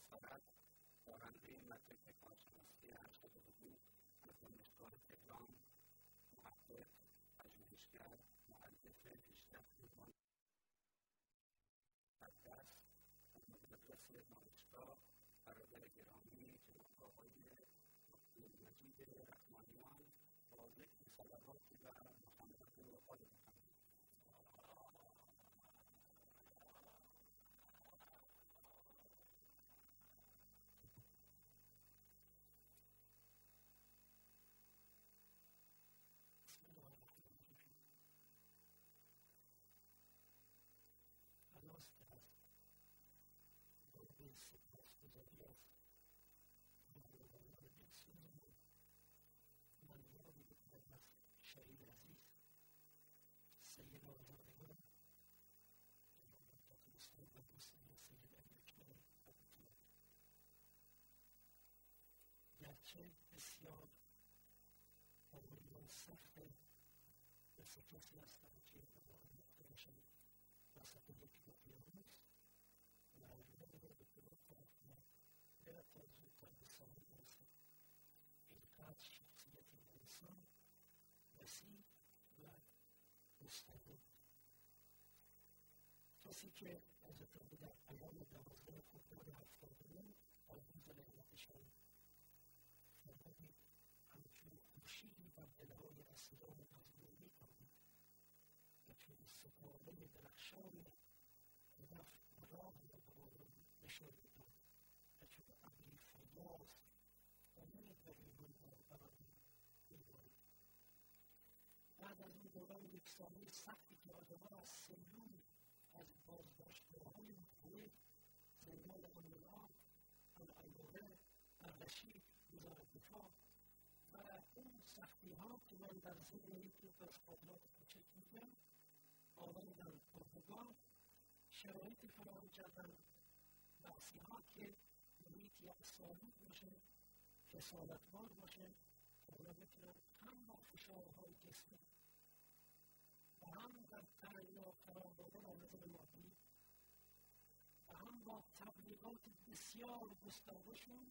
مسخرت دارنده مدرک کارشناسی ارشد حقوق از دانشگاه تهران، محقق، پژوهشگر، مؤلف پیشرفت ایران مقدس و مدرس دانشگاه، برادر گرامی جناب آقای عبدالمجید رحمانیان با ذکر صلوات و محمد و آل محمد. سپاسگزاری از مهربانی بسیار من یادی بکنم از شهید عزیز سید آزادگان جناب مصطفی قدوسی سید امیرکبر عبدالله، گرچه بسیار آمریکا سخت مثل کسی هستند که آمریکا باشند وسط یک اقیانوس و نمیده به کنار کنم کنم باید تا زودتر به ساحل برسم. اینقدر شخصیت این انسان وسیع و گسترده بود. کسی که حضرت علی در ایام 12 خرداد 79 آغوش نعمتشان فرمودید همچون خورشیدی بر بلای اسیران مظلوم می‌تابید و چون ستاره درخشانی رفت و راه را بر نشان می‌داد و چون ابری فیاض امید و ایمان‌ها برآمد می‌بارید. بعد از این دوران یکسانی سختی که آنها از سلول از بازداشتگاه‌های مختلف زندان آمونا، العیاره، الرشید، وزارت دفاع و اون سختی‌ها که من در ضمن یکی از خاطرات کوچک میگم آوردن اردوگاه، شرایطی فراهم کردن بحثی‌ها که محیط یکسانی باشه، کسالت‌بار باشه که اونا بتونن هم با فشارهای جسمی و هم در تنگنا قرار دادن از نظر مادی و هم با تبلیغات بسیار گسترده‌شون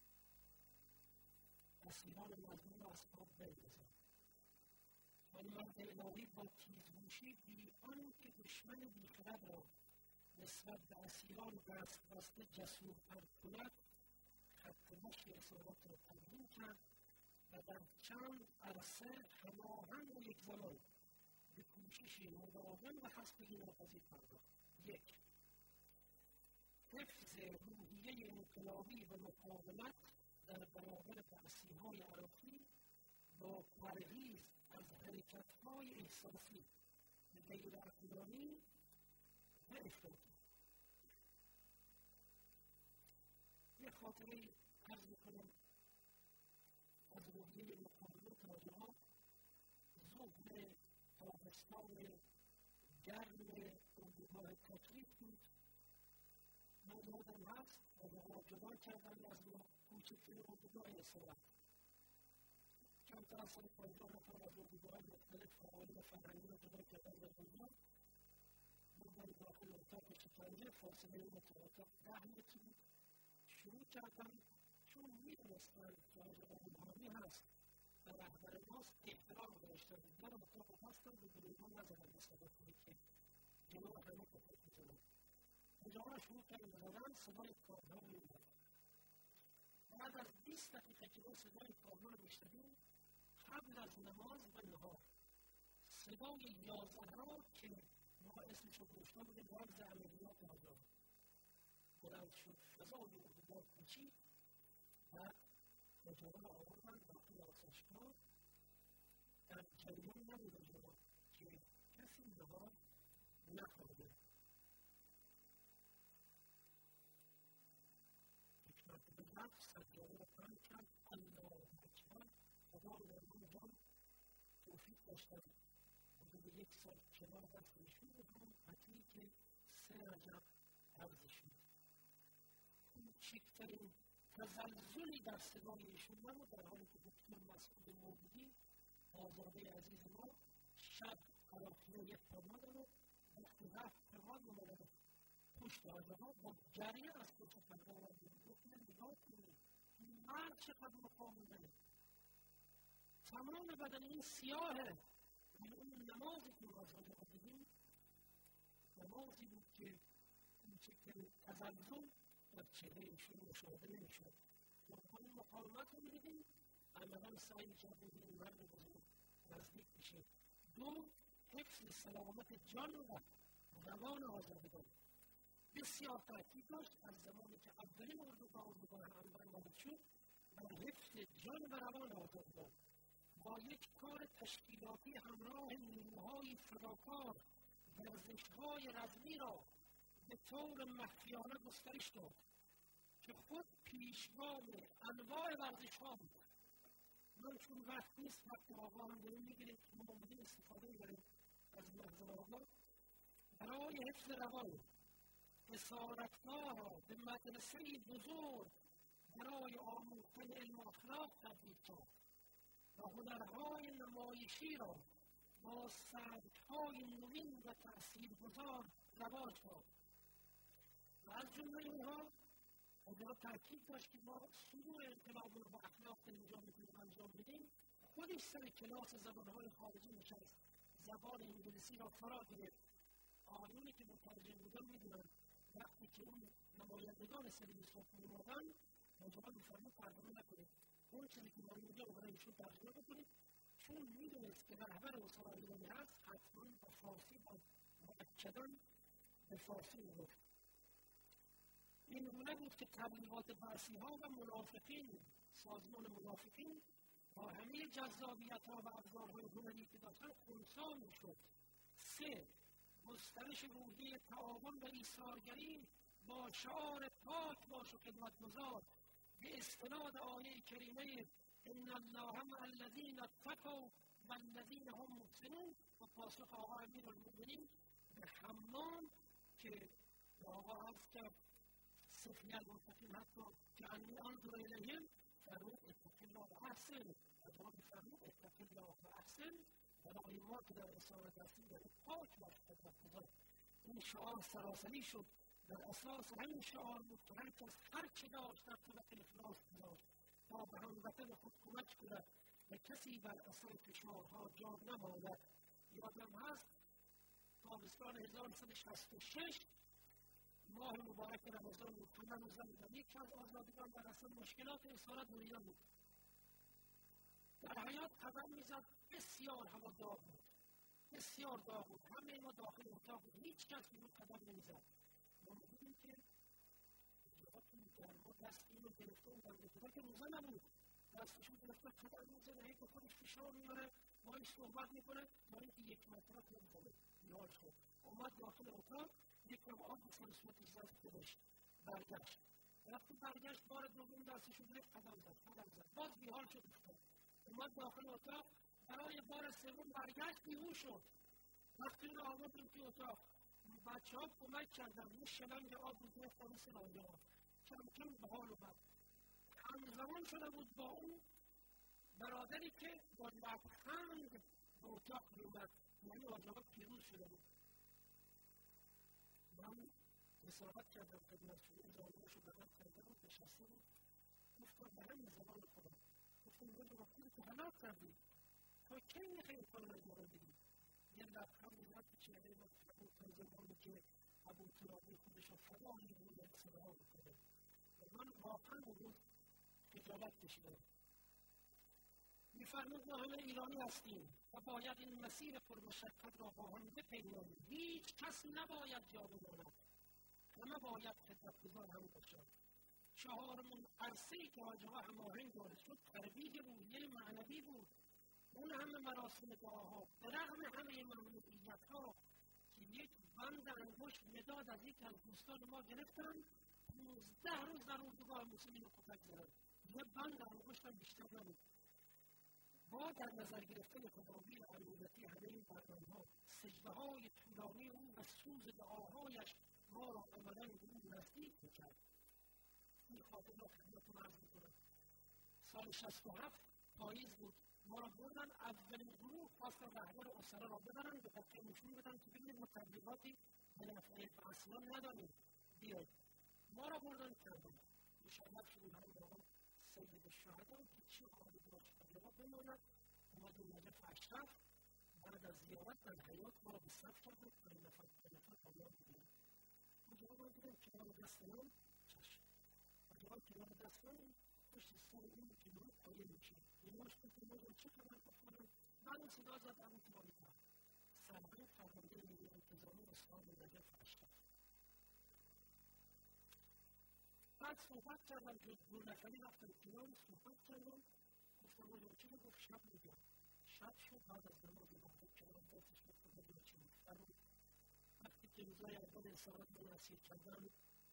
اسیران مظلوم را از خواب بندازن. آن مرد الهی با تیزهوشی بی آنکه دشمن بیخرد را نسبت به اسیران دست بسته جسورتر کند خط مشی اصابات را تمرین کرد و در چند عرصه هماهنگ و یکزمان به کوششی مداوم و خستگی ناپذیر پرداخت. 1. حفظ روحیه انقلابی و مقاومت در برابر بحثی‌های عراقی با پرهیز از حرکت‌های احساسی غیر عقلانی و افراطی. یه خاطره عرض می‌کنم از روحیه مقاومت آنها. ظهر تابستان گرم اردوگاه تکلیف بود. من یادم هست آنها جدا کردن از ما کوچکترین اردوگاه اسرائیل. کمتر از 150 نفر از اردوگاه مختلف فعالین فرهنگی را جدا کردن در دنیا. بردن داخل اتاق شکنجه، فاصله این تا اتاق 10 متر بود. شروع کردن چون می‌دونستن که آنجا حامی هست و رهبر ماست احترام داشتن. در اتاق رو بستن و به گروه‌ها نزدن مصادفه که جلو همه کتک می‌زنن. اونجا شروع کردن بزنن صدای کارها می‌اومد. بعد از 20 دقیقه که ما صدای کارها رو می‌شنیدیم قبل از نماز و نهار صدای 11 را که ما اسمش رو گذاشته بودیم رمز عملیات آزاد بلند شد. فضای اردوگاه پیچید. بعد مجرد را آوردن داخل آسایشگاه. در جریان نبود اونجا که کسی نهار نخورده. یک مرتبه رفت سجاده را پهن کرد. الله اکبر. خدا به درمان جان توفیق داشتن حدود 1 سال کنار دست ایشون بودم حتی که 3 رجب عرض شد. کوچکترین تزلزلی در صدای ایشون نبود، در حالی که دکتر مسعود مولودی آزاده عزیز ما شب عراقیه یک پرماد رو وقتی رفت پرماد رو مورد پشت آنها با گریه از پشت پرده آورده بود. گفت نگاه کنید این مرد چقدر مقاومه، تمام بدن این سیاهه. این اون نمازی که ما از آنها دیدیم نمازی بود که این چکه تزلزل در چهره ایشون مشاهده نمی‌شد. ما این مقاومت رو می‌دیدیم عملاً سعی کرده به این مرد بزرگ نزدیک بشه. دو، حفظ سلامت جان و روان آزادگان. بسیار تأکید داشت از زمانی که اولین اردوگاه انبر وارد شد بر حفظ جان و روان آزادگان با یک کار تشکیلاتی همراه نیروهای فداکار ورزش‌های رزمی را به طور مخفیانه گسترش داد که خود پیشگام انواع ورزش‌ها بود. من چون وقت نیست وقت آقا هم داریم میگیریم که ما بودیم استفاده می‌بریم از محضر آقا برای حفظ روان اسارتگاه را به مدرسه‌ای بزرگ برای آموختن علم و اخلاق تبدیل کرد و هنرهای نمایشی را با سبک‌های نوین و تأثیرگذار رواج داد. و از جمله اینها اونجا تأکید داشت که ما شروع انقلاب رو با اخلاق در اینجا میتونیم انجام بدیم. خودش سر کلاس زبانهای خارجی نشست، زبان انگلیسی را فرا گرفت. آقایونی که مترجم بودن میدونن وقتی که اون نمایندگان سری صحبت می‌آمدن ماجرا می‌فرمود ترجمه نکنید، اون چیزی که ما میگه رو برای ایشون ترجمه بکنید، چون میدونست که رهبر اسرا ایرانی هست حتما به فارسی با مؤکداً به فارسی میگفت. این گونه بود که تبلیغات بعثی‌ها و منافقین، سازمان منافقین با همه جذابیت‌ها و ابزارهای هنری که داشتن خنثی می‌شد. 3. گسترش روحیه تعاون و ایثارگری با شعار پاک باش و خدمتگزار به استناد آیه کریمه ان الله مع الذین اتقوا والذین هم محسنون و پاسخ آقا امیرالمؤمنین به حمام که آقا عرض کرد صفی المتقین حتی که انی انظر الیهم فرمود اتق الله و احسن. جواب فرمود اتق الله و احسن برای ما که در اسارت هستیم در پاک باش خدمتگزار. این شعار سراسری شد. در اساس همین شعار بود که هر کس هر چه داشت در طبق اخلاص گذاشت تا به هموطن خود کمک کند و کسی بر اثر فشارها جا نماند. یادم هست تابستان 1366 ماه مبارک رمضان بود. همه روزان بودن. یکی از آزادگان در اثر مشکلات اسارت بریان بود. در حیات قدم میزد. بسیار هوا داغ بود. بسیار داغ بود. همه ما داخل اتاق بود. هیچ کس بیرون قدم نمیزد. ما می‌دیدیم که جوابتون گرما دست اینو گرفته اون بودن که روزه نبود. دستشون گرفته قدم میزنه هی به خودش فشار میاره باهاش صحبت میکنه تا اینکه یک مرتبه نمیزنه بیهاش شد. اومد داخل اتاق یک کم آب به سر صورتش زد خودش برگشت. وقتی برگشت بار دوم دستشون گرفت قدم زد باز بیحال شد افتاد. اومد داخل اتاق برای بار سوم برگشت بیهوش شد. وقتی رو آوردیم توی اتاق بچه‌ها کمک کردن یه شلنگ آب رو گرفتن مثل آیا کم کم به حال اومد. همزمان شده بود با اون برادری که با لبخند به اتاق میومد، یعنی آجاقا پیروز شده بود. من اصابت کردم خدمت شده زانوهاشو بغل کرده بود نشسته بود. گفتم به همین زبان خودم گفتم باید وقتی که هلاک کردی تا کی میخوایی کار ادامه بدی؟ یه لبخند میزد به چهره ما فرمود تا زمانی که ابو ترابی خودش رو فدای بود اکسرها میکنه. من واقعا بود خجالت کشیدم. میفرمود ما همه ایرانی هستیم و باید این مسیر پرمشقت را با هم بپیماییم. هیچ کس نباید جا بماند. همه باید خدمتگزار هم باشند. چهارمین عرصه‌ای که حاجی‌ها هماهنگ وارد شد ترویج روحیه معنوی بود. اون همه مراسم دعاها به رغم همه ممنوعیت‌ها که یک بند انگشت مداد از یک از دوستان ما گرفتن 15 روز در اردوگاه موسیقی رو کتک زدن. یه بند انگشت هم بیشتر نبود. با در نظر گرفتن تدابیر امنیتی همه این برنامه‌ها سجده‌های طولانی او و سوز دعاهایش ما را عملاً به او نزدیک می‌کرد. این خاطر را خدمتتون عرض می‌کنم. سال 67 پاییز بود. ما را بردن اولین گروه خواستن رهبر اسرا را ببرن به بچه نشون بدن که ببینید ما تبلیغاتی به نفع بعثیان نداریم. بیاید ما را بردن کربلا مشرف شدیم همون موقع سید الشهدا که چی حالی داشت و جواب بماند اومدیم نجف اشرف بعد از زیارت در حیات ما را به صف کردن تا این نفر کامیاب بودیم ما جواب را دیدم کنار دست من چشم و جواب کنار دست من پشت سر این که من پایه میشه نیماش گفتیم ما چه خبر گفتم بعد صدا زد ابو طالب سربه فرمانده نیروی انتظامی اسلام نجف اشرف بعد صحبت کردم که دو نفری رفتم کنار صحبت کردم گفتم آجا چی رو گفت شب میگم شب شد بعد از نماز مغرب کنار دستش گفتم آجا چی میفرم وقتی که روزای اول اصابت من اسیر کردم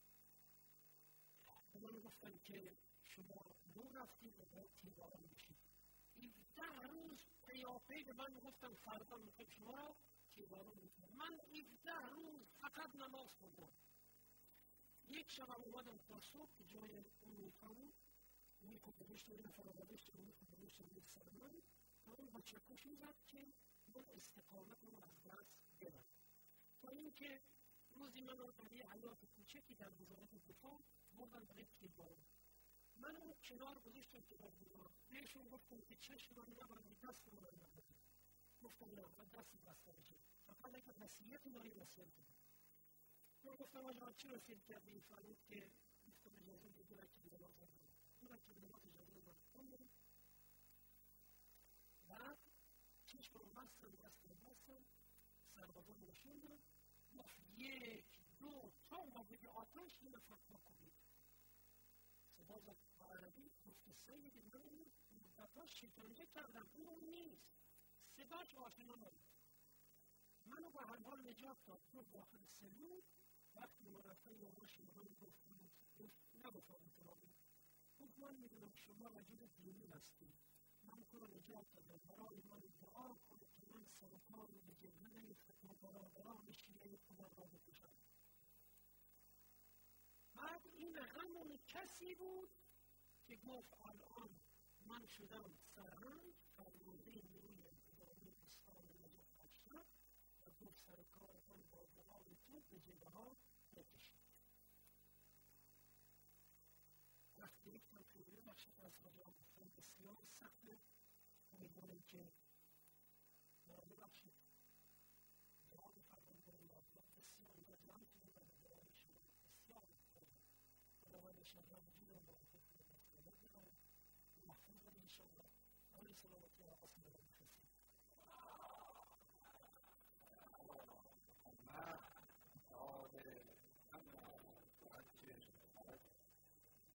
به من گفتم که شما دو رفتید و باید تیرباران بشید 17 روز پیاپی به من گفتم فردا میخوایم شما را تیرباران میکنم من 17 روز فقط نماز خوندم یک شب اومدم تا صبح که جای اون میکا بود میکا بهشت و این فرامدشت و میکا بهشت و یک سر من و اون با چکش میزد که من استقامت رو از دست بدم تا اینکه روزی من رو در یه حیات کوچکی در وزارت دفاع بردن برای تیرباران من اون کنار گذاشتم که در دیوار بهشون گفتم که چشم من نبرد دست من نبرد گفتم نه دست بشه فقط اگر وصیت مایی وصیت کنم من گفتم آجا چی رسید کردی فرمود که گفتم اجازه دیگه رکب نماز رو این رکب نماز اجازه رو خوندم بعد چشم رو بستم سربازان رو نشوندم گفت 1 2 تا اومده به آتش این نفر پا کنید صدا زد با عربی گفت سید من این مدتاش شکنجه کردم اون نیست صداش آشنا نبود منو به هر حال نجات داد تو داخل سلول وقتی ما رفتن یاداش من گفت نگفت آمترابی گفت من میدونم شما رجل دینی هستی من تو رو نجات دادم برای من دعا کنید که من سرکار رو به جبهه نیفتد و برادران شیعه خدا را بکشم بعد این همون کسی بود که گفت الان من شدم سرهنگ فرمانده نیروی انتظامی اسلام نجف اشرف و گفت سرکار من با دعای تو به جبهه ها بکشید وقتی گفتم که ببخشید از آجا گفتم بسیار سخته امیدوارم که ببخشید دعا بفرمایید برای الله بسیار مجموعی که من به دعای شما بسیار میکنم خداوند شما وجودم با خود کنید محفوظ کنید انشاءالله علیه سلامتی آقا